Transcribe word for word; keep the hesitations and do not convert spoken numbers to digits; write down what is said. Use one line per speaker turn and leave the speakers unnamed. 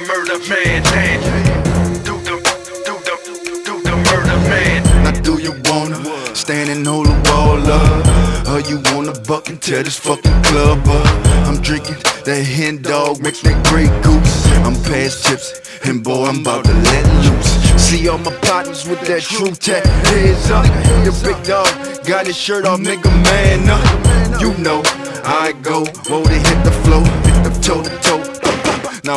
murder man dance. Do the, do the, do the murder man.
Now do you wanna stand and hold the wall up? Or you wanna buck and tear this fucking club up? I'm drinking that hen dog, mix that Grey Goose. I'm past chips, and boy, I'm about to let loose. See all my partners with that true tech, heads up. The big dog got his shirt off, nigga, man up. You know, I go, whoa, they hit the flow, toe to toe.